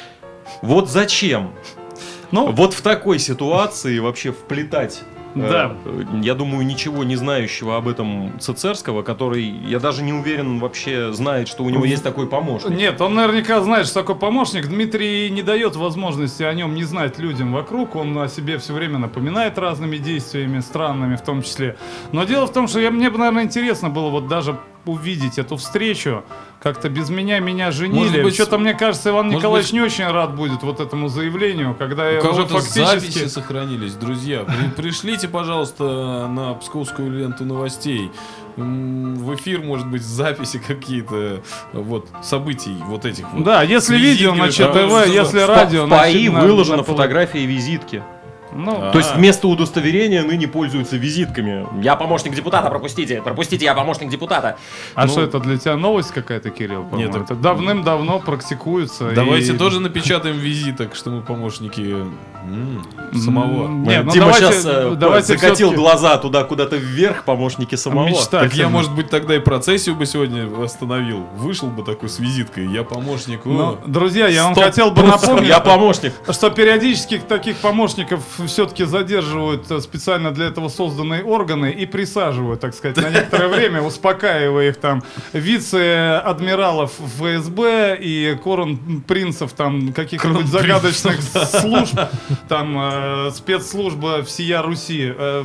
Вот зачем? Ну, Вот в такой ситуации вообще вплетать, э, Да. э, я думаю, ничего не знающего об этом Цицерского, который, я даже не уверен, вообще знает, что у него есть такой помощник. Нет, он наверняка знает, что такой помощник. Дмитрий не дает возможности о нем не знать людям вокруг. Он о себе все время напоминает разными действиями, странными в том числе. Но дело в том, что я, мне бы, наверное, интересно было вот даже увидеть эту встречу. Как-то без меня меня Может женили. быть, Что-то, мне кажется, Иван может Николаевич быть, не очень рад будет вот этому заявлению, когда я У уже кого-то записи фактически... сохранились, друзья. При- пришлите, пожалуйста, на Псковскую ленту новостей. М, В эфир, может быть, записи какие-то вот событий вот этих вот. Да, если видео на Визитки, ЧТВ, да, если В па- радио... в ПАИ на- на- выложена на- фотография визитки. Ну, А. То есть вместо удостоверения ныне пользуются визитками. Я помощник депутата, пропустите, пропустите, я помощник депутата. А Ну, что это для тебя новость какая-то, Кирилл? по-моему? Нет, это давным-давно практикуется. Давайте и- тоже напечатаем визиток, что мы помощники м, самого. М, Нет, ну Дима давайте- сейчас давайте закатил всё-таки глаза туда куда-то вверх, помощники самого. мечтать. Так я, может быть, тогда и процессию бы сегодня остановил. Вышел бы такой с визиткой. Я помощник. Ну, о. друзья, я вам Стоп, хотел бы просто напомнить, Я помощник. что периодически таких помощников все-таки задерживают э, специально для этого созданные органы и присаживают, так сказать, на некоторое время, успокаивая их там вице-адмиралов ФСБ и корон-принцев там каких-нибудь загадочных служб, там э, спецслужба всея Руси. Э,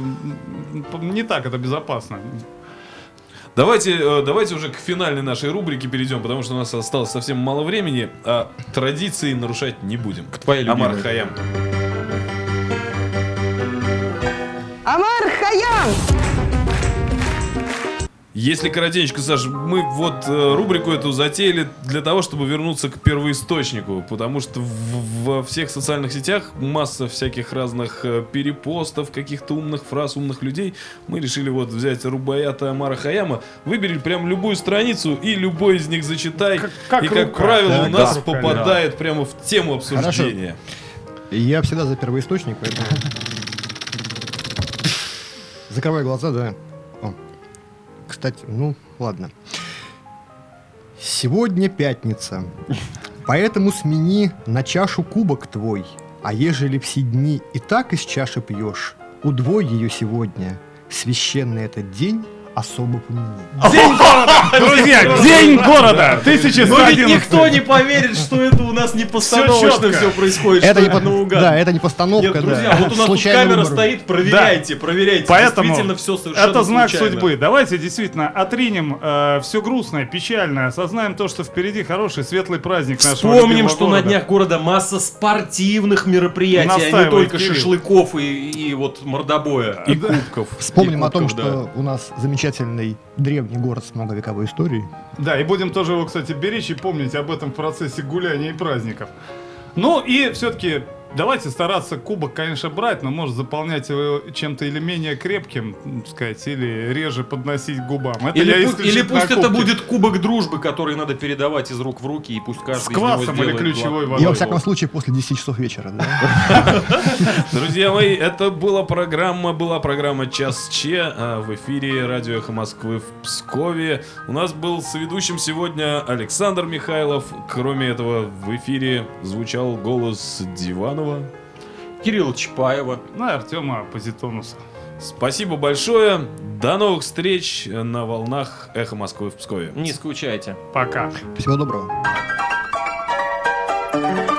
Не так это безопасно. Давайте, э, давайте уже к финальной нашей рубрике перейдем, потому что у нас осталось совсем мало времени, а традиции нарушать не будем. К твоей Амар любимой. Хайям. Амар Хайям! Если коротенько, Саш, мы вот э, рубрику эту затеяли для того, чтобы вернуться к первоисточнику, потому что в- во всех социальных сетях масса всяких разных э, перепостов, каких-то умных фраз, умных людей. Мы решили вот взять рубаята Амара Хайяма, выбери прям любую страницу и любой из них зачитай. Как- как и, как рука. правило, Да, у нас как рука, попадает прямо в тему обсуждения. Я всегда за первоисточник, поэтому... Закрывай глаза, да. О. Кстати, ну, ладно. Сегодня пятница, поэтому смени на чашу кубок твой. А ежели все дни и так из чаши пьешь, Удвой ее сегодня, священный этот день, особо помяни. День города! Друзья, День города! тысяча сто Но ведь одиннадцатый. никто не поверит, что это у нас не постановочно четко. все происходит, Это что не, это по- наугад. да, это не постановка, Нет, друзья, да. вот у нас тут Случайный камера выбор. стоит, проверяйте, проверяйте. Поэтому Действительно все совершенно это знак случайно. судьбы. Давайте действительно отринем все грустное, печальное, осознаем то, что впереди хороший, светлый праздник нашего Вспомним, любимого что города. на днях города масса спортивных мероприятий, а не Настаивает только Кирилл. шашлыков и, и вот мордобоя. И кубков. Вспомним И о том, кубков, что у нас замечательный древний город с многовековой историей. Да, и будем тоже его, кстати, беречь и помнить об этом в процессе гуляния и праздников. Ну и все-таки давайте стараться кубок, конечно, брать, но может заполнять его чем-то или менее крепким, так сказать, или реже подносить к губам. Это Или, я пусть, или исключительно пусть о это кубке. будет кубок дружбы, который надо передавать из рук в руки, и пусть каждый С из него квасом или сделает ключевой глоток. водой. И во всяком случае после десяти часов вечера. Да? Друзья мои, это была программа, была программа «Час Че» а, в эфире радио «Эхо Москвы» в Пскове. У нас был соведущим сегодня Александр Михайлов. Кроме этого, в эфире звучал голос Диванова. Кирилла Чапаева. Ну и Артема Позитонуса. Спасибо большое. До новых встреч на волнах «Эхо Москвы» в Пскове. Не скучайте. Пока. Всего доброго.